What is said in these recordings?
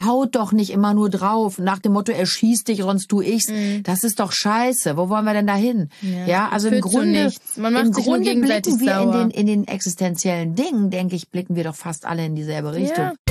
haut doch nicht immer nur drauf, nach dem Motto, erschieß dich, sonst tu ich's. Das ist doch scheiße. Wo wollen wir denn da hin? Ja, also im Grunde, blicken wir in den existenziellen Dingen, denke ich, blicken wir doch fast alle in dieselbe Richtung. Ja.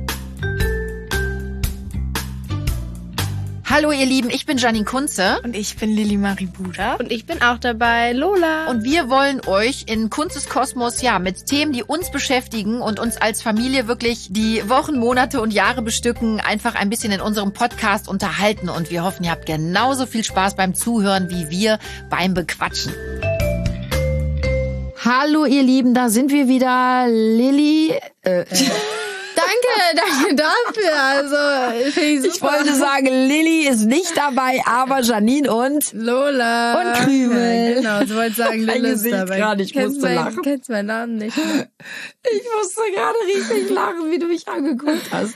Hallo ihr Lieben, ich bin Janine Kunze. Und ich bin Lili Marie Buda. Und ich bin auch dabei, Lola. Und wir wollen euch in Kunzes Kosmos, mit Themen, die uns beschäftigen und uns als Familie wirklich die Wochen, Monate und Jahre bestücken, einfach ein bisschen in unserem Podcast unterhalten. Und wir hoffen, ihr habt genauso viel Spaß beim Zuhören wie wir beim Bequatschen. Hallo ihr Lieben, da sind wir wieder. Lili, Danke dafür. Also, ich wollte sagen, Lilly ist nicht dabei, aber Janine und Lola und Krümel. Ja, genau, ich wollte sagen, Lilly ist dabei. Ich musste lachen. Kennst meinen Namen nicht mehr. Ich musste gerade richtig lachen, wie du mich angeguckt hast.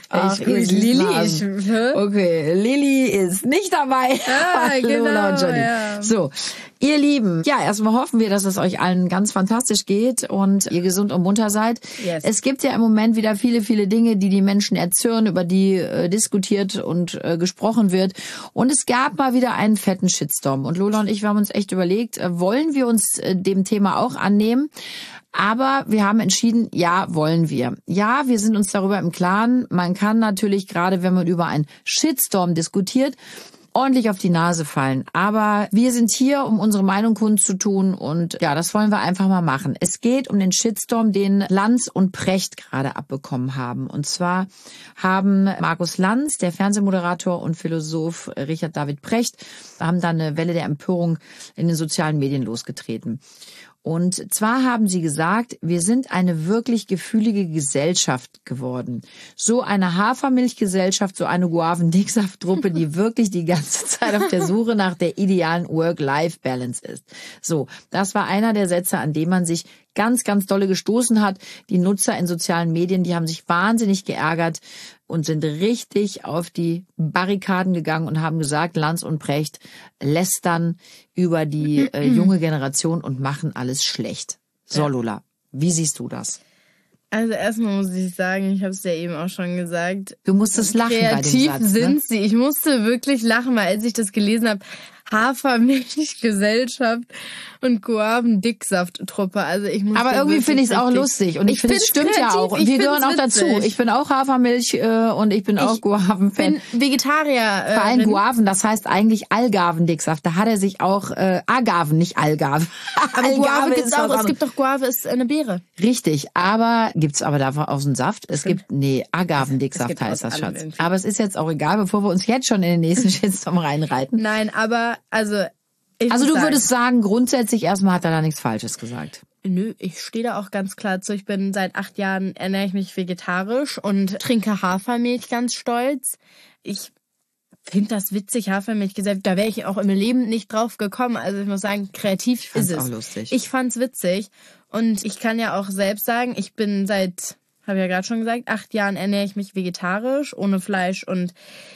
Lilly. Okay, Lilly ist nicht dabei. Genau, Lola und Janine. Ja. So. Ihr Lieben, erstmal hoffen wir, dass es euch allen ganz fantastisch geht und ihr gesund und munter seid. Yes. Es gibt ja im Moment wieder viele, viele Dinge, die Menschen erzürnen, über die diskutiert und gesprochen wird. Und es gab mal wieder einen fetten Shitstorm. Und Lola und ich, wir haben uns echt überlegt, wollen wir uns dem Thema auch annehmen? Aber wir haben entschieden, ja, wollen wir. Ja, wir sind uns darüber im Klaren. Man kann natürlich, gerade wenn man über einen Shitstorm diskutiert, ordentlich auf die Nase fallen. Aber wir sind hier, um unsere Meinung kundzutun und das wollen wir einfach mal machen. Es geht um den Shitstorm, den Lanz und Precht gerade abbekommen haben. Und zwar haben Markus Lanz, der Fernsehmoderator, und Philosoph Richard David Precht, haben da eine Welle der Empörung in den sozialen Medien losgetreten. Und zwar haben sie gesagt, wir sind eine wirklich gefühlige Gesellschaft geworden. So eine Hafermilchgesellschaft, so eine Guavendicksaft-Truppe, die wirklich die ganze Zeit auf der Suche nach der idealen Work-Life-Balance ist. So, das war einer der Sätze, an dem man sich ganz, ganz dolle gestoßen hat. Die Nutzer in sozialen Medien, die haben sich wahnsinnig geärgert und sind richtig auf die Barrikaden gegangen und haben gesagt, Lanz und Precht lästern über die junge Generation und machen alles schlecht. So, Lola, wie siehst du das? Also erstmal muss ich sagen, ich habe es ja eben auch schon gesagt. Du musstest lachen bei dem Satz. Kreativ sind sie. Ich musste wirklich lachen, weil als ich das gelesen habe, Hafermilchgesellschaft und Guavendicksaft-Truppe. Also ich musste. Aber irgendwie finde ich es auch lustig und ich finde, es stimmt ja auch. Und wir gehören auch dazu. Ich bin auch Hafermilch und ich bin auch Guaven-Fan. Ich bin Vegetarier. Vor allem Guaven, das heißt eigentlich Algarvendicksaft. Da hat er sich auch Agaven, nicht Algarve. Aber Guave gibt's auch. Es gibt doch Guave, ist eine Beere. Richtig, aber gibt's aber davon aus dem Saft? Agavendicksaft heißt das, Schatz. Aber es ist jetzt auch egal, bevor wir uns jetzt schon in den nächsten Shitstorm reinreiten. Nein, aber also du würdest sagen, grundsätzlich erstmal hat er da nichts Falsches gesagt. Nö, ich stehe da auch ganz klar zu. Ich bin seit 8 Jahren, ernähre ich mich vegetarisch und trinke Hafermilch ganz stolz. Ich finde das witzig, Hafermilchgesellschaft. Da wäre ich auch im Leben nicht drauf gekommen. Also ich muss sagen, kreativ ist es. Auch lustig. Ich fand's witzig. Und ich kann ja auch selbst sagen, ich bin habe ja gerade schon gesagt, 8 Jahren ernähre ich mich vegetarisch, ohne Fleisch und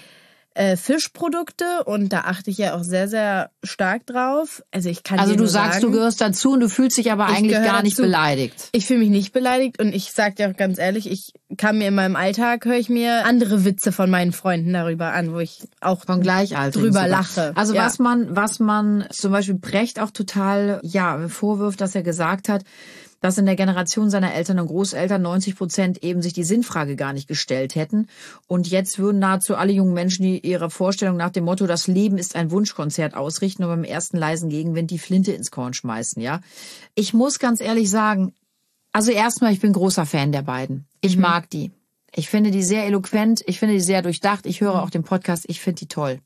Fischprodukte, und da achte ich ja auch sehr, sehr stark drauf. Also du sagst, du gehörst dazu und du fühlst dich aber eigentlich gar nicht beleidigt. Ich fühle mich nicht beleidigt und ich sag dir auch ganz ehrlich, in meinem Alltag höre ich mir andere Witze von meinen Freunden darüber an, wo ich auch von Gleichaltrigen drüber lache. Also was man zum Beispiel Precht auch total vorwirft, dass er gesagt hat, dass in der Generation seiner Eltern und Großeltern 90% eben sich die Sinnfrage gar nicht gestellt hätten. Und jetzt würden nahezu alle jungen Menschen ihre Vorstellung nach dem Motto, das Leben ist ein Wunschkonzert ausrichten und beim ersten leisen Gegenwind die Flinte ins Korn schmeißen, ja. Ich muss ganz ehrlich sagen, also erstmal, ich bin großer Fan der beiden. Ich mag die. Ich finde die sehr eloquent, ich finde die sehr durchdacht. Ich höre auch den Podcast, ich finde die toll.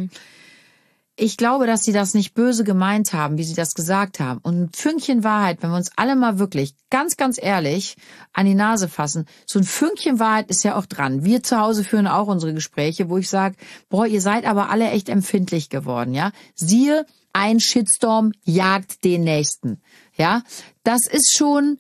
Ich glaube, dass sie das nicht böse gemeint haben, wie sie das gesagt haben. Und ein Fünkchen Wahrheit, wenn wir uns alle mal wirklich ganz, ganz ehrlich an die Nase fassen, so ein Fünkchen Wahrheit ist ja auch dran. Wir zu Hause führen auch unsere Gespräche, wo ich sage, ihr seid aber alle echt empfindlich geworden, ja. Siehe, ein Shitstorm jagt den nächsten, ja. Das ist schon...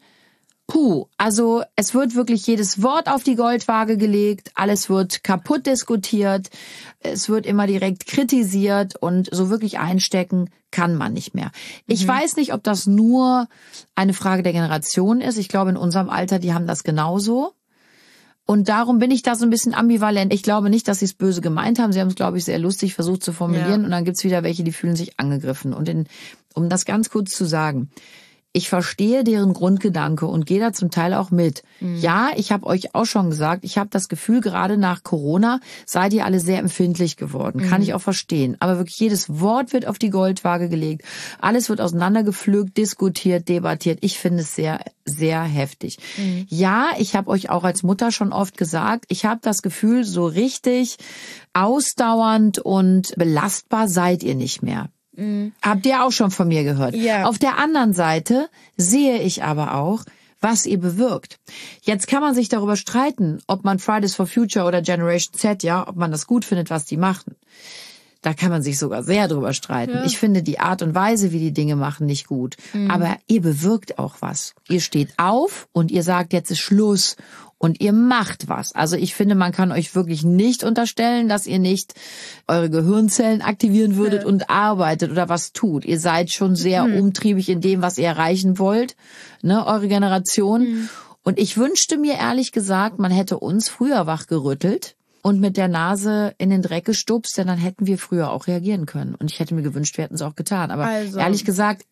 Also es wird wirklich jedes Wort auf die Goldwaage gelegt, alles wird kaputt diskutiert, es wird immer direkt kritisiert und so wirklich einstecken kann man nicht mehr. Ich weiß nicht, ob das nur eine Frage der Generation ist. Ich glaube, in unserem Alter, die haben das genauso. Und darum bin ich da so ein bisschen ambivalent. Ich glaube nicht, dass sie es böse gemeint haben. Sie haben es, glaube ich, sehr lustig versucht zu formulieren. Ja. Und dann gibt's wieder welche, die fühlen sich angegriffen. Und um das ganz kurz zu sagen, ich verstehe deren Grundgedanke und gehe da zum Teil auch mit. Ja, ich habe euch auch schon gesagt, ich habe das Gefühl, gerade nach Corona seid ihr alle sehr empfindlich geworden. Kann ich auch verstehen. Aber wirklich jedes Wort wird auf die Goldwaage gelegt. Alles wird auseinandergepflückt, diskutiert, debattiert. Ich finde es sehr, sehr heftig. Ja, ich habe euch auch als Mutter schon oft gesagt, ich habe das Gefühl, so richtig ausdauernd und belastbar seid ihr nicht mehr. Habt ihr auch schon von mir gehört. Ja. Auf der anderen Seite sehe ich aber auch, was ihr bewirkt. Jetzt kann man sich darüber streiten, ob man Fridays for Future oder Generation Z, ja, ob man das gut findet, was die machen. Da kann man sich sogar sehr drüber streiten. Ja. Ich finde die Art und Weise, wie die Dinge machen, nicht gut. Aber ihr bewirkt auch was. Ihr steht auf und ihr sagt, jetzt ist Schluss. Und ihr macht was. Also ich finde, man kann euch wirklich nicht unterstellen, dass ihr nicht eure Gehirnzellen aktivieren würdet und arbeitet oder was tut. Ihr seid schon sehr umtriebig in dem, was ihr erreichen wollt, ne, eure Generation. Und ich wünschte mir ehrlich gesagt, man hätte uns früher wachgerüttelt und mit der Nase in den Dreck gestupst, denn dann hätten wir früher auch reagieren können. Und ich hätte mir gewünscht, wir hätten es auch getan. Aber ehrlich gesagt,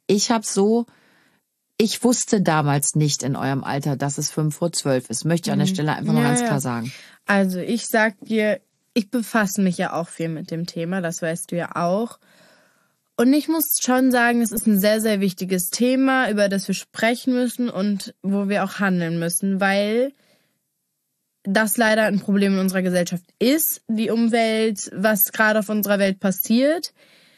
ich wusste damals nicht in eurem Alter, dass es 11:55 ist. Möchte ich an der Stelle einfach mal ganz klar sagen. Also ich sag dir, ich befasse mich ja auch viel mit dem Thema, das weißt du ja auch. Und ich muss schon sagen, es ist ein sehr, sehr wichtiges Thema, über das wir sprechen müssen und wo wir auch handeln müssen, weil das leider ein Problem in unserer Gesellschaft ist. Die Umwelt, was gerade auf unserer Welt passiert,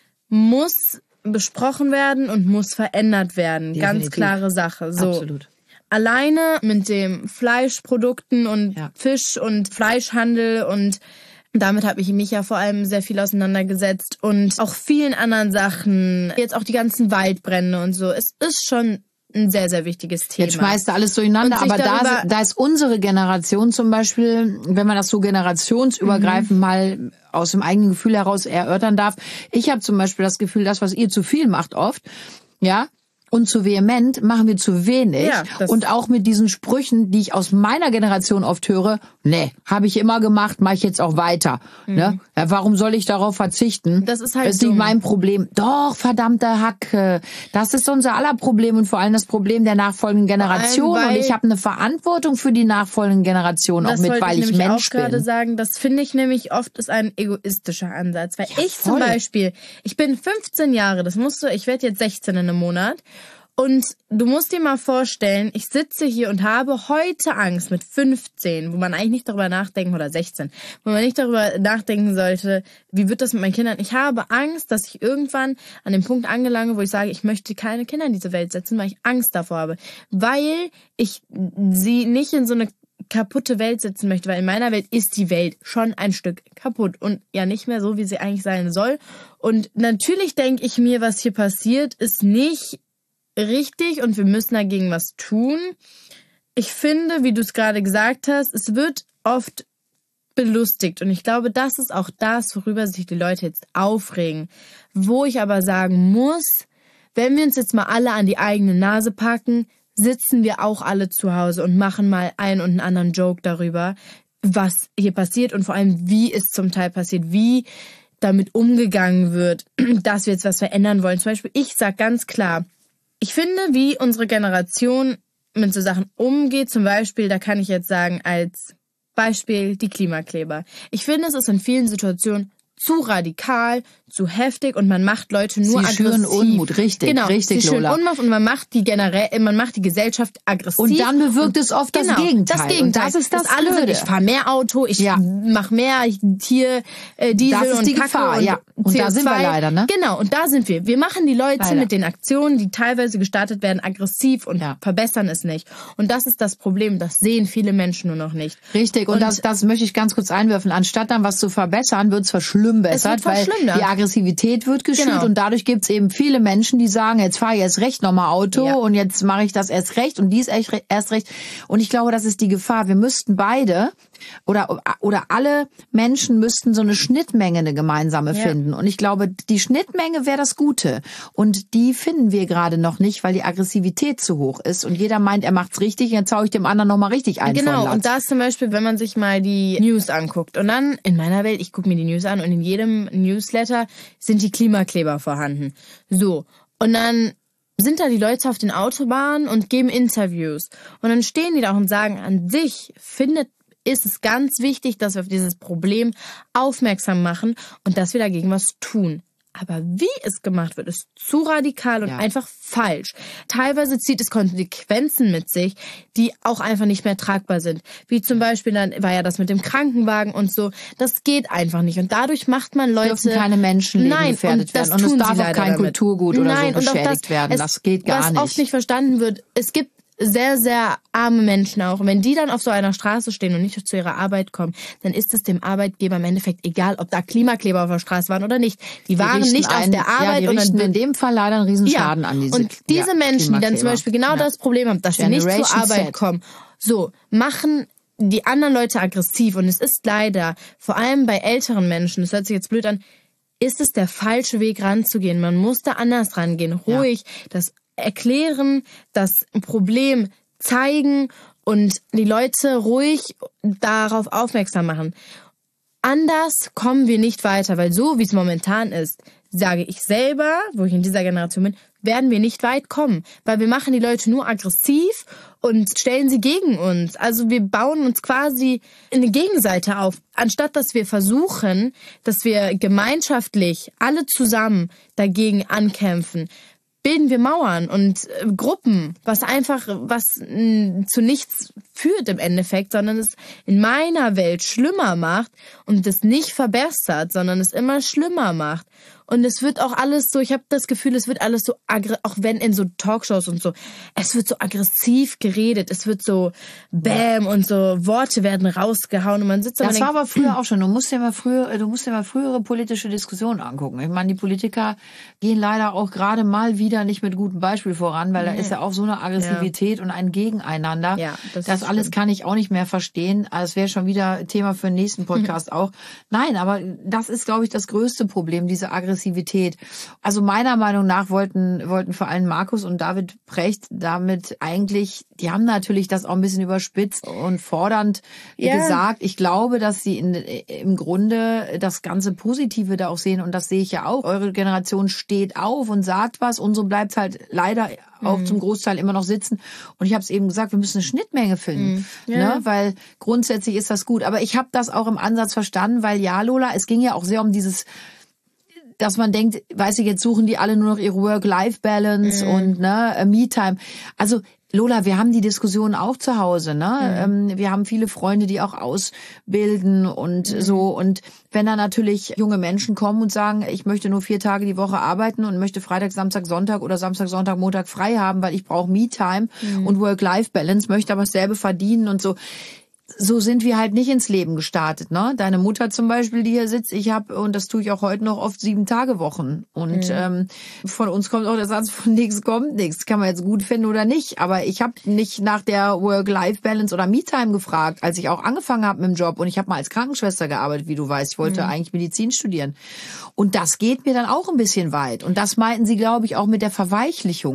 muss besprochen werden und muss verändert werden. Definitiv. Ganz klare Sache. So. Absolut. Alleine mit dem Fleischprodukten und Fisch- und Fleischhandel und damit habe ich mich ja vor allem sehr viel auseinandergesetzt und auch vielen anderen Sachen. Jetzt auch die ganzen Waldbrände und so. Es ist schon ein sehr, sehr wichtiges Thema. Jetzt schmeißt du alles durcheinander, aber da ist unsere Generation zum Beispiel, wenn man das so generationsübergreifend mal aus dem eigenen Gefühl heraus erörtern darf. Ich habe zum Beispiel das Gefühl, das, was ihr zu viel macht oft, ja, und zu vehement machen wir zu wenig. Ja, und auch mit diesen Sprüchen, die ich aus meiner Generation oft höre, nee, habe ich immer gemacht, mache ich jetzt auch weiter. Ne? Ja, warum soll ich darauf verzichten? Das ist halt nicht mein Problem. Doch, verdammte Hacke. Das ist unser aller Problem und vor allem das Problem der nachfolgenden Generation. Und ich habe eine Verantwortung für die nachfolgenden Generationen auch mit, weil ich Mensch bin. Das wollte ich nämlich auch gerade sagen. Das finde ich nämlich oft ist ein egoistischer Ansatz. Weil ich zum Beispiel, ich bin 15 Jahre, ich werde jetzt 16 in einem Monat. Und du musst dir mal vorstellen, ich sitze hier und habe heute Angst mit 15, wo man eigentlich nicht darüber nachdenken, oder 16, wo man nicht darüber nachdenken sollte, wie wird das mit meinen Kindern? Ich habe Angst, dass ich irgendwann an dem Punkt angelange, wo ich sage, ich möchte keine Kinder in diese Welt setzen, weil ich Angst davor habe. Weil ich sie nicht in so eine kaputte Welt sitzen möchte, weil in meiner Welt ist die Welt schon ein Stück kaputt und ja nicht mehr so, wie sie eigentlich sein soll. Und natürlich denke ich mir, was hier passiert, ist nicht richtig und wir müssen dagegen was tun. Ich finde, wie du es gerade gesagt hast, es wird oft belustigt und ich glaube, das ist auch das, worüber sich die Leute jetzt aufregen. Wo ich aber sagen muss, wenn wir uns jetzt mal alle an die eigene Nase packen, sitzen wir auch alle zu Hause und machen mal einen und einen anderen Joke darüber, was hier passiert und vor allem, wie es zum Teil passiert, wie damit umgegangen wird, dass wir jetzt was verändern wollen. Zum Beispiel, ich sag ganz klar, ich finde, wie unsere Generation mit so Sachen umgeht, zum Beispiel, da kann ich jetzt sagen, als Beispiel die Klimakleber. Ich finde, es ist in vielen Situationen zu radikal, zu heftig und man macht Leute nur aggressiv. Sie schüren Unmut, richtig, sie schüren Unmut und man macht die Gesellschaft aggressiv. Und dann bewirkt es oft das Gegenteil. Das Gegenteil. Und das ist das alle sind, ich fahre mehr Auto, ich mache mehr hier Diesel das ist und die Kacke Gefahr, und ja. Und CO2. Da sind wir leider, ne? Genau, und da sind wir. Wir machen die Leute mit den Aktionen, die teilweise gestartet werden, aggressiv und verbessern es nicht. Und das ist das Problem, das sehen viele Menschen nur noch nicht. Richtig, und das möchte ich ganz kurz einwerfen. Anstatt dann was zu verbessern, wird es verschlimmert. verschlimmbessert, weil die Aggressivität wird geschürt und dadurch gibt's eben viele Menschen, die sagen, jetzt fahre ich erst recht nochmal Auto und jetzt mache ich das erst recht und dies erst recht. Und ich glaube, das ist die Gefahr. Wir müssten beide oder alle Menschen müssten so eine Schnittmenge, eine gemeinsame finden. Und ich glaube, die Schnittmenge wäre das Gute. Und die finden wir gerade noch nicht, weil die Aggressivität zu hoch ist. Und jeder meint, er macht's richtig, jetzt hau ich dem anderen nochmal richtig ein. Genau, und da ist zum Beispiel, wenn man sich mal die News anguckt. Und dann in meiner Welt, ich gucke mir die News an und in jedem Newsletter sind die Klimakleber vorhanden. So, und dann sind da die Leute auf den Autobahnen und geben Interviews. Und dann stehen die da und sagen, an sich ist es ganz wichtig, dass wir auf dieses Problem aufmerksam machen und dass wir dagegen was tun. Aber wie es gemacht wird, ist zu radikal und einfach falsch. Teilweise zieht es Konsequenzen mit sich, die auch einfach nicht mehr tragbar sind. Wie zum Beispiel, dann war ja das mit dem Krankenwagen und so. Das geht einfach nicht. Und dadurch macht man Leute... Dürfen keine Menschenleben gefährdet werden. Und es darf auch kein Kulturgut oder so beschädigt werden. Das geht gar nicht. Was oft nicht verstanden wird, es gibt sehr, sehr arme Menschen auch. Und wenn die dann auf so einer Straße stehen und nicht zu ihrer Arbeit kommen, dann ist es dem Arbeitgeber im Endeffekt egal, ob da Klimakleber auf der Straße waren oder nicht. Die waren nicht auf der Arbeit. Die richten in dem Fall leider einen Riesenschaden an diese. Und diese Menschen, die dann zum Beispiel genau das Problem haben, dass sie nicht zur Arbeit kommen, so machen die anderen Leute aggressiv. Und es ist leider, vor allem bei älteren Menschen, das hört sich jetzt blöd an, ist es der falsche Weg ranzugehen. Man muss da anders rangehen, ruhig, das erklären, das Problem zeigen und die Leute ruhig darauf aufmerksam machen. Anders kommen wir nicht weiter, weil so wie es momentan ist, sage ich selber, wo ich in dieser Generation bin, werden wir nicht weit kommen, weil wir machen die Leute nur aggressiv und stellen sie gegen uns. Also wir bauen uns quasi eine Gegenseite auf, anstatt dass wir versuchen, dass wir gemeinschaftlich alle zusammen dagegen ankämpfen. Bilden wir Mauern und Gruppen, was zu nichts führt im Endeffekt, sondern es in meiner Welt schlimmer macht und es nicht verbessert, sondern es immer schlimmer macht. Und es wird auch alles so, ich habe das Gefühl, es wird alles so, auch wenn in so Talkshows und so, es wird so aggressiv geredet, es wird so Bäm und so Worte werden rausgehauen und man sitzt da. Das war aber früher auch schon. Du musst dir mal frühere politische Diskussionen angucken. Ich meine, die Politiker gehen leider auch gerade mal wieder nicht mit gutem Beispiel voran, weil da ist ja auch so eine Aggressivität und ein Gegeneinander. Ja, das alles kann ich auch nicht mehr verstehen. Also es wäre schon wieder Thema für den nächsten Podcast auch. Nein, aber das ist, glaube ich, das größte Problem, diese Aggressivität. Also meiner Meinung nach wollten vor allem Markus und David Precht damit eigentlich, die haben natürlich das auch ein bisschen überspitzt und fordernd gesagt. Ich glaube, dass sie im Grunde das ganze Positive da auch sehen und das sehe ich ja auch. Eure Generation steht auf und sagt was und so bleibt halt leider auch zum Großteil immer noch sitzen. Und ich habe es eben gesagt, wir müssen eine Schnittmenge finden, ne? Weil grundsätzlich ist das gut. Aber ich habe das auch im Ansatz verstanden, weil ja, Lola, es ging ja auch sehr um dieses, dass man denkt, weißt du, jetzt suchen die alle nur noch ihre Work-Life-Balance und Me-Time. Also Lola, wir haben die Diskussion auch zu Hause, ne? Wir haben viele Freunde, die auch ausbilden und so. Und wenn da natürlich junge Menschen kommen und sagen, ich möchte nur 4 Tage die Woche arbeiten und möchte Freitag, Samstag, Sonntag oder Samstag, Sonntag, Montag frei haben, weil ich brauche Me-Time und Work-Life-Balance, möchte aber dasselbe verdienen und so. So sind wir halt nicht ins Leben gestartet, ne? Deine Mutter zum Beispiel, die hier sitzt, und das tue ich auch heute noch, oft 7-Tage-Wochen. Und von uns kommt auch der Satz, von nichts kommt nichts. Kann man jetzt gut finden oder nicht. Aber ich habe nicht nach der Work-Life-Balance oder Me-Time gefragt, als ich auch angefangen habe mit dem Job. Und ich habe mal als Krankenschwester gearbeitet, wie du weißt. Ich wollte eigentlich Medizin studieren. Und das geht mir dann auch ein bisschen weit. Und das meinten sie, glaube ich, auch mit der Verweichlichung.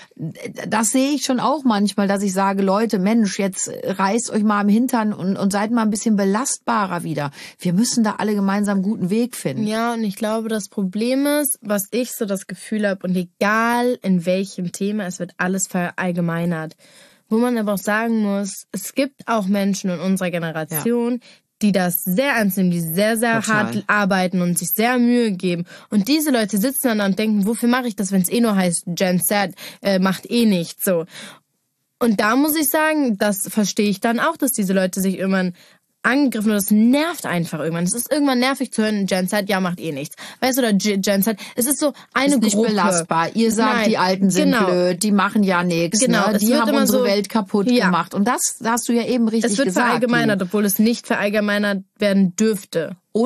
Das sehe ich schon auch manchmal, dass ich sage, Leute, Mensch, jetzt reißt euch mal am Hintern und seid mal ein bisschen belastbarer wieder. Wir müssen da alle gemeinsam einen guten Weg finden. Ja, und ich glaube, das Problem ist, was ich so das Gefühl habe, und egal in welchem Thema, es wird alles verallgemeinert. Wo man aber auch sagen muss, es gibt auch Menschen in unserer Generation, die das sehr ernst nehmen, die sehr, sehr hart arbeiten und sich sehr Mühe geben. Und diese Leute sitzen dann da und denken, wofür mache ich das, wenn es nur heißt, Gen Z macht nichts, so. Und da muss ich sagen, das verstehe ich dann auch, dass diese Leute sich irgendwann angegriffen und das nervt einfach irgendwann. Es ist irgendwann nervig zu hören, Gen Z, macht nichts. Weißt du, oder Gen Z, es ist so eine Gruppe. Ist nicht belastbar. Ihr sagt, die Alten sind blöd, die machen ja nichts. Genau, ne? Die haben unsere Welt kaputt gemacht. Und das hast du ja eben richtig gesagt. Es wird verallgemeinert, obwohl es nicht verallgemeinert werden dürfte. Und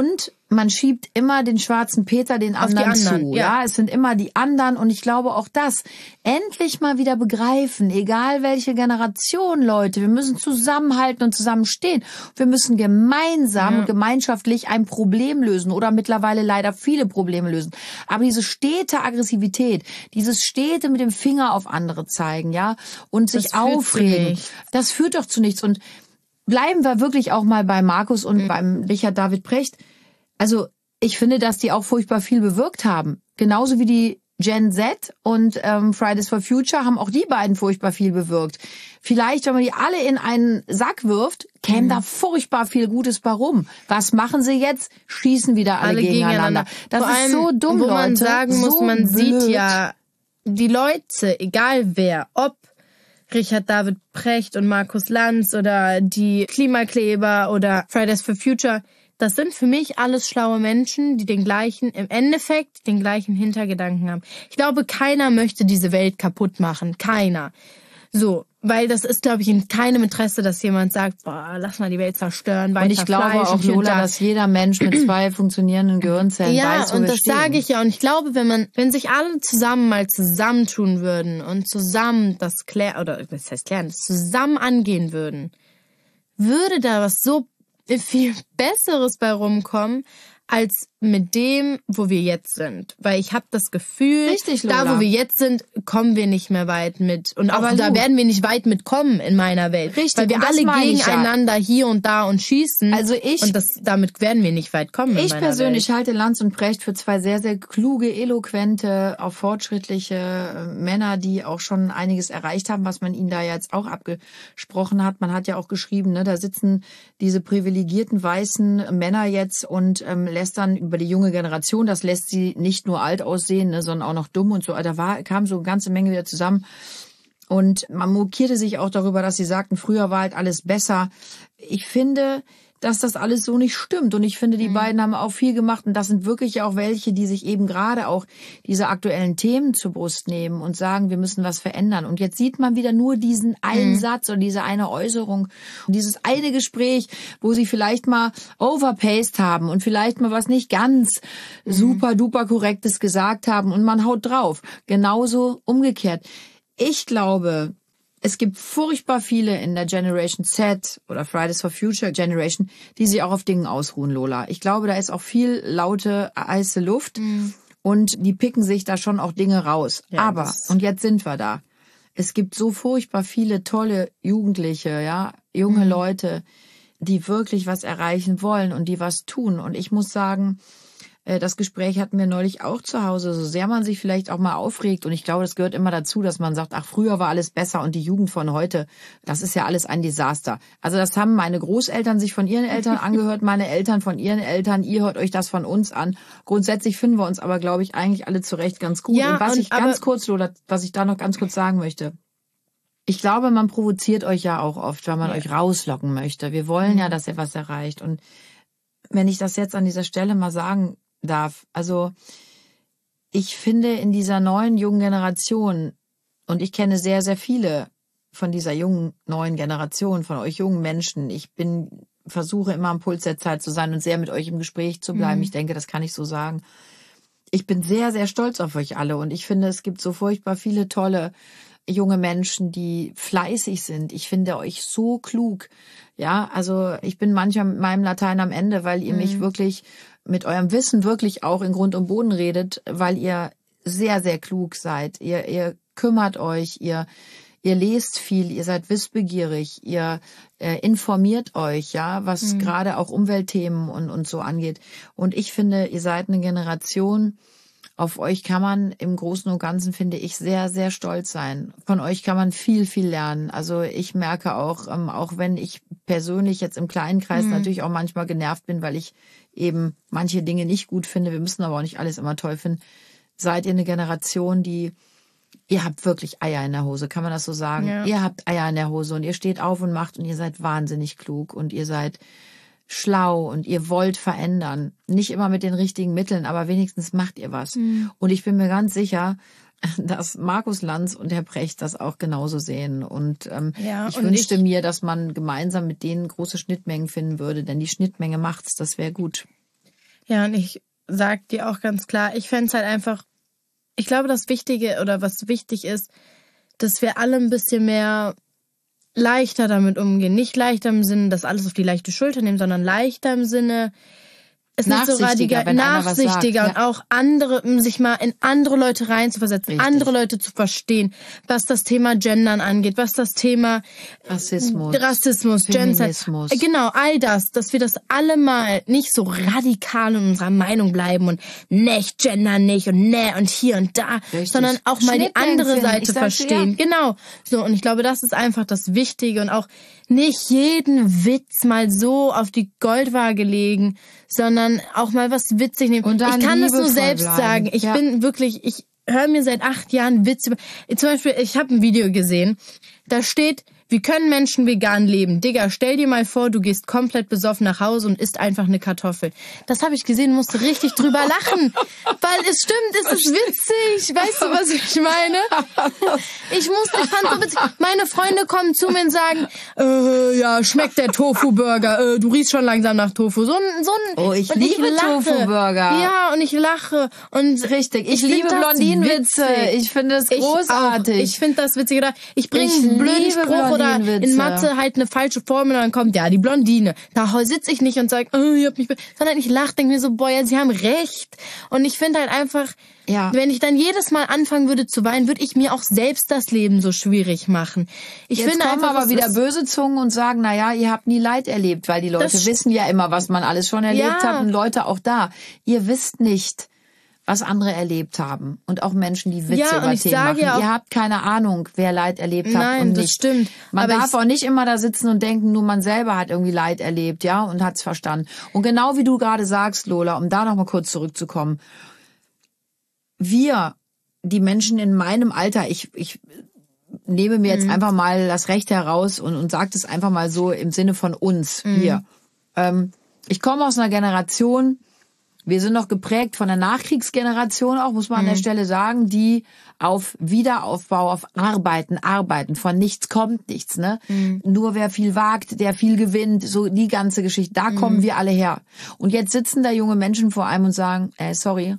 man schiebt immer den schwarzen Peter den anderen zu. Ja, es sind immer die anderen und ich glaube auch das endlich mal wieder begreifen, egal welche Generation, Leute, wir müssen zusammenhalten und zusammenstehen. Wir müssen gemeinsam und gemeinschaftlich ein Problem lösen oder mittlerweile leider viele Probleme lösen. Aber diese stete Aggressivität, dieses stete mit dem Finger auf andere zeigen, ja, und sich aufregen, das führt doch zu nichts. Und bleiben wir wirklich auch mal bei Markus und beim Richard David Precht. Also ich finde, dass die auch furchtbar viel bewirkt haben. Genauso wie die Gen Z und Fridays for Future haben auch die beiden furchtbar viel bewirkt. Vielleicht, wenn man die alle in einen Sack wirft, käme da furchtbar viel Gutes bei rum. Was machen sie jetzt? Schießen wieder alle gegeneinander. Das Vor ist allem, so dumm, wo man Leute. sagen muss, so man blöd. sieht ja, die Leute, egal wer, ob Richard David Precht und Markus Lanz oder die Klimakleber oder Fridays for Future, das sind für mich alles schlaue Menschen, die im Endeffekt den gleichen Hintergedanken haben. Ich glaube, keiner möchte diese Welt kaputt machen. Keiner. So, weil das ist, glaube ich, in keinem Interesse, dass jemand sagt, boah, lass mal die Welt zerstören, weiter Und ich glaube Fleisch auch, Lola, dass jeder Mensch mit 2 funktionierenden Gehirnzellen weiß, wo und wir das stehen. sage ich ja. Und ich glaube, wenn sich alle zusammentun würden und zusammen das zusammen angehen würden, würde da was so viel Besseres bei rumkommen, als mit dem, wo wir jetzt sind. Weil ich habe das Gefühl, Richtig, Lola. da, wo wir jetzt sind, kommen wir nicht mehr weit mit. Und auch da werden wir nicht weit mitkommen in meiner Welt. Richtig, weil wir alle gegeneinander hier und da und schießen. Und damit werden wir nicht weit kommen in meiner Welt. Ich persönlich halte Lanz und Precht für 2 sehr, sehr kluge, eloquente, auch fortschrittliche Männer, die auch schon einiges erreicht haben, was man ihnen da jetzt auch abgesprochen hat. Man hat ja auch geschrieben, ne, da sitzen diese privilegierten weißen Männer jetzt und lästern über die junge Generation. Das lässt sie nicht nur alt aussehen, ne, sondern auch noch dumm und so. Da kam so eine ganze Menge wieder zusammen. Und man mokierte sich auch darüber, dass sie sagten, früher war halt alles besser. Ich finde, dass das alles so nicht stimmt. Und ich finde, die beiden haben auch viel gemacht. Und das sind wirklich auch welche, die sich eben gerade auch diese aktuellen Themen zur Brust nehmen und sagen, wir müssen was verändern. Und jetzt sieht man wieder nur diesen einen Satz und diese eine Äußerung und dieses eine Gespräch, wo sie vielleicht mal overpaced haben und vielleicht mal was nicht ganz super duper Korrektes gesagt haben und man haut drauf. Genauso umgekehrt. Ich glaube, es gibt furchtbar viele in der Generation Z oder Fridays for Future Generation, die sich auch auf Dingen ausruhen, Lola. Ich glaube, da ist auch viel laute, heiße Luft und die picken sich da schon auch Dinge raus. Ja, aber, und jetzt sind wir da. Es gibt so furchtbar viele tolle Jugendliche, ja, junge Leute, die wirklich was erreichen wollen und die was tun. Und ich muss sagen, das Gespräch hatten wir neulich auch zu Hause, so sehr man sich vielleicht auch mal aufregt. Und ich glaube, das gehört immer dazu, dass man sagt, ach, früher war alles besser und die Jugend von heute, das ist ja alles ein Desaster. Also das haben meine Großeltern sich von ihren Eltern angehört, meine Eltern von ihren Eltern, ihr hört euch das von uns an. Grundsätzlich finden wir uns aber, glaube ich, eigentlich alle zurecht ganz gut. Ja, und was ich da noch ganz kurz sagen möchte. Ich glaube, man provoziert euch ja auch oft, weil man euch rauslocken möchte. Wir wollen ja, dass ihr was erreicht. Und wenn ich das jetzt an dieser Stelle mal sagen darf. Also ich finde in dieser neuen jungen Generation, und ich kenne sehr, sehr viele von dieser jungen neuen Generation, von euch jungen Menschen, versuche immer am Puls der Zeit zu sein und sehr mit euch im Gespräch zu bleiben. Ich denke, das kann ich so sagen. Ich bin sehr, sehr stolz auf euch alle und ich finde, es gibt so furchtbar viele tolle junge Menschen, die fleißig sind. Ich finde euch so klug. Ja, also ich bin manchmal mit meinem Latein am Ende, weil ihr mich wirklich mit eurem Wissen wirklich auch in Grund und Boden redet, weil ihr sehr, sehr klug seid. Ihr kümmert euch, ihr lest viel, ihr seid wissbegierig, ihr informiert euch, ja, was gerade auch Umweltthemen und so angeht. Und ich finde, ihr seid eine Generation, auf euch kann man im Großen und Ganzen, finde ich, sehr, sehr stolz sein. Von euch kann man viel, viel lernen. Also ich merke auch, auch wenn ich persönlich jetzt im kleinen Kreis natürlich auch manchmal genervt bin, weil ich eben manche Dinge nicht gut finde, wir müssen aber auch nicht alles immer toll finden, seid ihr eine Generation, ihr habt wirklich Eier in der Hose, kann man das so sagen? Ja. Ihr habt Eier in der Hose und ihr steht auf und macht und ihr seid wahnsinnig klug und ihr seid schlau und ihr wollt verändern. Nicht immer mit den richtigen Mitteln, aber wenigstens macht ihr was. Und ich bin mir ganz sicher, dass Markus Lanz und Herr Precht das auch genauso sehen. Und ich wünschte mir, dass man gemeinsam mit denen große Schnittmengen finden würde, denn die Schnittmenge macht's, das wäre gut. Ja, und ich sag dir auch ganz klar, ich fänd's halt einfach, ich glaube, das Wichtige oder was wichtig ist, dass wir alle ein bisschen mehr leichter damit umgehen. Nicht leichter im Sinne, dass alles auf die leichte Schulter nehmen, sondern leichter im Sinne, es nicht so radikal, nachsichtiger und auch sich mal in andere Leute reinzuversetzen, andere Leute zu verstehen, was das Thema Gendern angeht, was das Thema Rassismus, Feminismus. Genau, all das, dass wir das alle mal nicht so radikal in unserer Meinung bleiben und nicht gendern nicht und und hier und da, sondern auch mal die andere Seite verstehen. Genau. So, und ich glaube, das ist einfach das Wichtige und auch nicht jeden Witz mal so auf die Goldwaage legen, sondern auch mal was witzig nehmen. Und ich kann das nur selbst sagen. Ich bin wirklich, ich höre mir seit 8 Jahren Witze. Zum Beispiel, ich habe ein Video gesehen, da steht, wie können Menschen vegan leben? Digga, stell dir mal vor, du gehst komplett besoffen nach Hause und isst einfach eine Kartoffel. Das habe ich gesehen, musste richtig drüber lachen. Weil es stimmt, es ist witzig. Weißt du, was ich meine? Ich fand so witzig. Meine Freunde kommen zu mir und sagen, ja, schmeckt der Tofu-Burger. Du riechst schon langsam nach Tofu. Oh, ich liebe Tofu-Burger. Ja, und ich lache. Und richtig, ich liebe Blondinenwitze. Ich finde es großartig. Ich finde das witzig. Oder ich bringe einen blöden Spruch oder in Mathe halt eine falsche Formel und dann kommt, ja, die Blondine. Da sitze ich nicht und sage, ich hab mich... Sondern ich lache, denke mir so, boah, ja, sie haben recht. Und ich finde halt einfach, wenn ich dann jedes Mal anfangen würde zu weinen, würde ich mir auch selbst das Leben so schwierig machen. Jetzt kommen aber wieder böse Zungen und sagen, naja, ihr habt nie Leid erlebt, weil die Leute wissen ja immer, was man alles schon erlebt hat und Leute auch da. Ihr wisst nicht, was andere erlebt haben. Und auch Menschen, die Witze über Themen machen. Ihr habt keine Ahnung, wer Leid erlebt hat und nicht. Das stimmt. Man darf auch nicht immer da sitzen und denken, nur man selber hat irgendwie Leid erlebt, ja, und hat's verstanden. Und genau wie du gerade sagst, Lola, um da noch mal kurz zurückzukommen. Wir, die Menschen in meinem Alter, ich nehme mir jetzt einfach mal das Recht heraus und sage das einfach mal so im Sinne von uns, wir. Ich komme aus einer Generation, wir sind noch geprägt von der Nachkriegsgeneration auch, muss man an der Stelle sagen, die auf Wiederaufbau, auf Arbeiten, von nichts kommt nichts, ne? Nur wer viel wagt, der viel gewinnt, so die ganze Geschichte, da kommen wir alle her. Und jetzt sitzen da junge Menschen vor einem und sagen, sorry,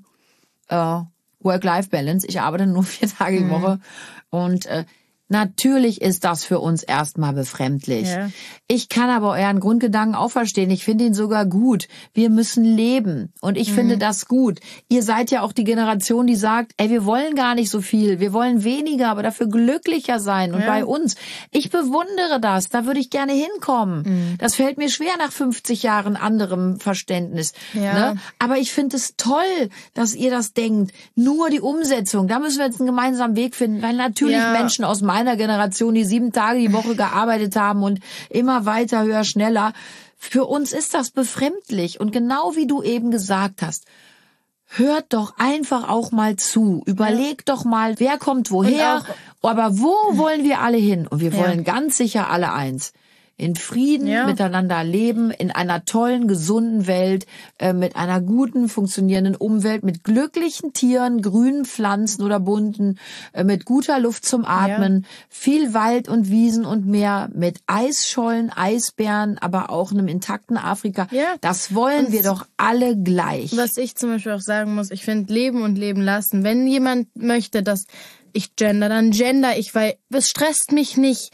Work-Life-Balance, ich arbeite nur 4 Tage die Woche und natürlich ist das für uns erstmal befremdlich. Ja. Ich kann aber euren Grundgedanken auch verstehen. Ich finde ihn sogar gut. Wir müssen leben. Und ich finde das gut. Ihr seid ja auch die Generation, die sagt, wir wollen gar nicht so viel. Wir wollen weniger, aber dafür glücklicher sein. Und bei uns, ich bewundere das. Da würde ich gerne hinkommen. Das fällt mir schwer nach 50 Jahren anderem Verständnis. Ja. Ne? Aber ich finde es toll, dass ihr das denkt. Nur die Umsetzung. Da müssen wir jetzt einen gemeinsamen Weg finden. Weil natürlich Menschen aus meiner Generation, die 7 Tage die Woche gearbeitet haben und immer weiter, höher, schneller. Für uns ist das befremdlich. Und genau wie du eben gesagt hast, hört doch einfach auch mal zu. Überlegt doch mal, wer kommt woher, aber wo wollen wir alle hin? Und wir wollen ganz sicher alle eins. In Frieden miteinander leben, in einer tollen, gesunden Welt, mit einer guten, funktionierenden Umwelt, mit glücklichen Tieren, grünen Pflanzen oder bunten, mit guter Luft zum Atmen, viel Wald und Wiesen und Meer, mit Eisschollen, Eisbären, aber auch einem intakten Afrika. Ja. Das wollen wir doch alle gleich. Was ich zum Beispiel auch sagen muss, ich finde Leben und Leben lassen. Wenn jemand möchte, dass ich gender, dann gender ich, weil es stresst mich nicht,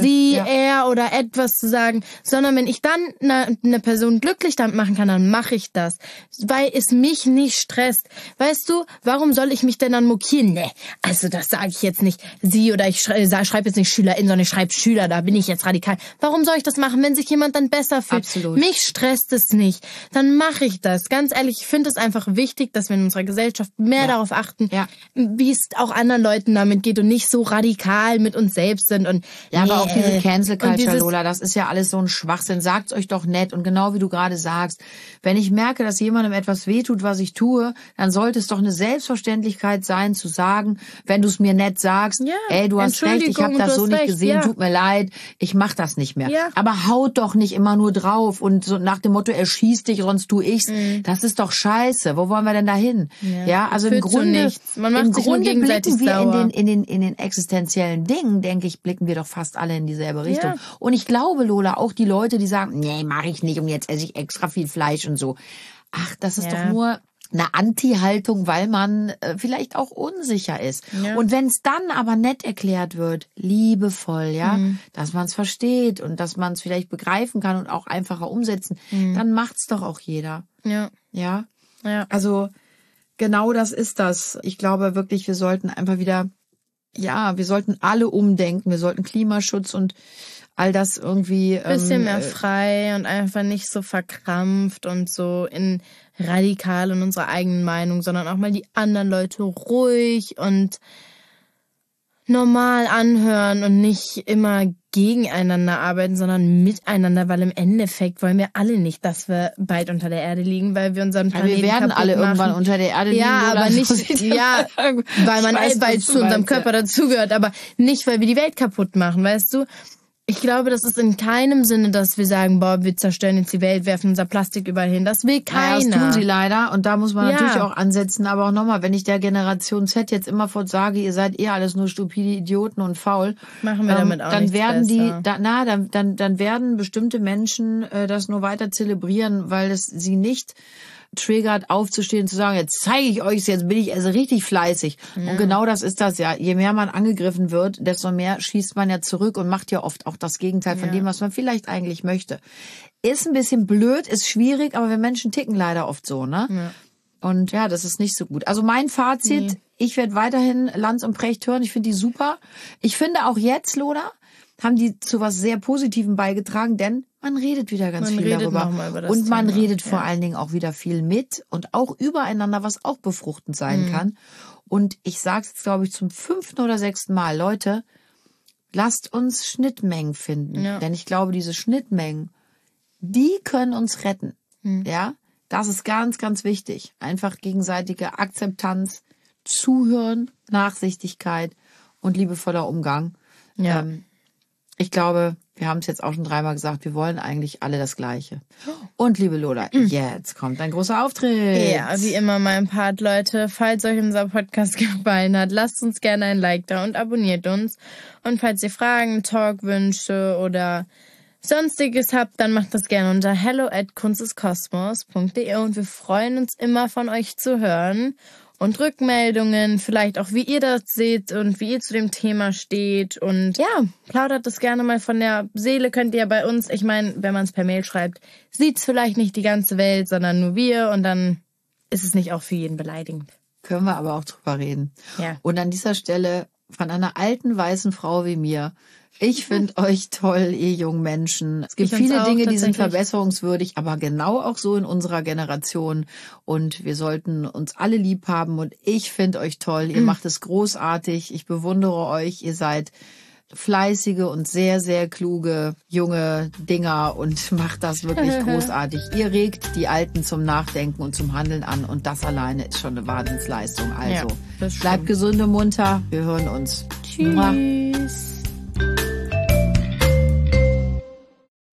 er oder etwas zu sagen, sondern wenn ich dann eine Person glücklich damit machen kann, dann mache ich das, weil es mich nicht stresst. Weißt du, warum soll ich mich denn dann mokieren? Nee, also das sage ich jetzt nicht sie oder ich schreibe jetzt nicht SchülerInnen, sondern ich schreibe Schüler, da bin ich jetzt radikal. Warum soll ich das machen, wenn sich jemand dann besser fühlt? Absolut. Mich stresst es nicht, dann mache ich das. Ganz ehrlich, ich finde es einfach wichtig, dass wir in unserer Gesellschaft mehr darauf achten, wie es auch anderen Leuten damit geht und nicht so radikal mit uns selbst sind. Und aber auch diese Cancel Culture, Lola, das ist ja alles so ein Schwachsinn. Sagt's euch doch nett. Und genau wie du gerade sagst, wenn ich merke, dass jemandem etwas wehtut, was ich tue, dann sollte es doch eine Selbstverständlichkeit sein, zu sagen, wenn du es mir nett sagst, du hast recht, ich habe das so nicht gesehen, tut mir leid, ich mach das nicht mehr. Ja. Aber haut doch nicht immer nur drauf und so nach dem Motto, erschieß dich, sonst tu ich's. Das ist doch scheiße. Wo wollen wir denn da hin? Ja, also im Grunde blicken wir in den existenziellen Dingen, denke ich, blicken wir doch fast alle in dieselbe Richtung. Und ich glaube, Lola, auch die Leute, die sagen, nee, mache ich nicht und jetzt esse ich extra viel Fleisch und so. ach, das ist doch nur eine Anti-Haltung, weil man vielleicht auch unsicher ist. Ja. Und wenn es dann aber nett erklärt wird, liebevoll, ja, dass man es versteht und dass man es vielleicht begreifen kann und auch einfacher umsetzen, dann macht's doch auch jeder. Ja. Ja. Also genau das ist das. Ich glaube wirklich, wir sollten einfach wieder, wir sollten alle umdenken. Wir sollten Klimaschutz und all das irgendwie bisschen mehr frei und einfach nicht so verkrampft und so radikal in unserer eigenen Meinung, sondern auch mal die anderen Leute ruhig und normal anhören und nicht immer gegeneinander arbeiten, sondern miteinander, weil im Endeffekt wollen wir alle nicht, dass wir bald unter der Erde liegen, weil wir unseren Planeten wir werden alle irgendwann unter der Erde liegen. Ja, aber nicht, weil weil es zu unserem Körper dazugehört, aber nicht, weil wir die Welt kaputt machen, weißt du? Ich glaube, das ist in keinem Sinne, dass wir sagen, boah, wir zerstören jetzt die Welt, werfen unser Plastik überall hin. Das will keiner. Ja, das tun sie leider. Und da muss man natürlich auch ansetzen. Aber auch nochmal, wenn ich der Generation Z jetzt immerfort sage, ihr seid alles nur stupide Idioten und faul. Machen wir damit auch dann nichts werden dann werden bestimmte Menschen das nur weiter zelebrieren, weil es sie nicht triggert, aufzustehen, zu sagen, jetzt zeige ich euch, jetzt bin ich also richtig fleißig. Ja. Und genau das ist das, ja. Je mehr man angegriffen wird, desto mehr schießt man ja zurück und macht ja oft auch das Gegenteil von dem, was man vielleicht eigentlich möchte. Ist ein bisschen blöd, ist schwierig, aber wir Menschen ticken leider oft so, ne? Ja. Und ja, das ist nicht so gut. Also mein Fazit, ich werde weiterhin Lanz und Precht hören. Ich finde die super. Ich finde auch jetzt, Lola, haben die zu was sehr Positivem beigetragen, denn man redet wieder ganz viel darüber. Und man redet vor allen Dingen auch wieder viel mit und auch übereinander, was auch befruchtend sein kann. Und ich sage es jetzt, glaube ich, zum 5. oder 6. Mal. Leute, lasst uns Schnittmengen finden. Ja. Denn ich glaube, diese Schnittmengen, die können uns retten. Ja, das ist ganz, ganz wichtig. Einfach gegenseitige Akzeptanz, Zuhören, Nachsichtigkeit und liebevoller Umgang. Ja. Ich glaube, wir haben es jetzt auch schon 3-mal gesagt, wir wollen eigentlich alle das Gleiche. Und liebe Lola, jetzt kommt ein großer Auftritt. Ja, wie immer mein Part, Leute. Falls euch unser Podcast gefallen hat, lasst uns gerne ein Like da und abonniert uns. Und falls ihr Fragen, Talkwünsche oder Sonstiges habt, dann macht das gerne unter hello@kunsteskosmos.de und wir freuen uns immer von euch zu hören. Und Rückmeldungen, vielleicht auch, wie ihr das seht und wie ihr zu dem Thema steht. Und ja, plaudert das gerne mal von der Seele, könnt ihr bei uns. Ich meine, wenn man es per Mail schreibt, sieht's vielleicht nicht die ganze Welt, sondern nur wir. Und dann ist es nicht auch für jeden beleidigend. Können wir aber auch drüber reden. Ja. Und an dieser Stelle von einer alten, weißen Frau wie mir, ich finde euch toll, ihr jungen Menschen. Es gibt viele Dinge, die sind verbesserungswürdig, aber genau auch so in unserer Generation. Und wir sollten uns alle lieb haben. Und ich finde euch toll. Ihr macht es großartig. Ich bewundere euch. Ihr seid fleißige und sehr, sehr kluge junge Dinger und macht das wirklich großartig. Ihr regt die Alten zum Nachdenken und zum Handeln an. Und das alleine ist schon eine Wahnsinnsleistung. Also bleibt gesund und munter. Wir hören uns. Tschüss.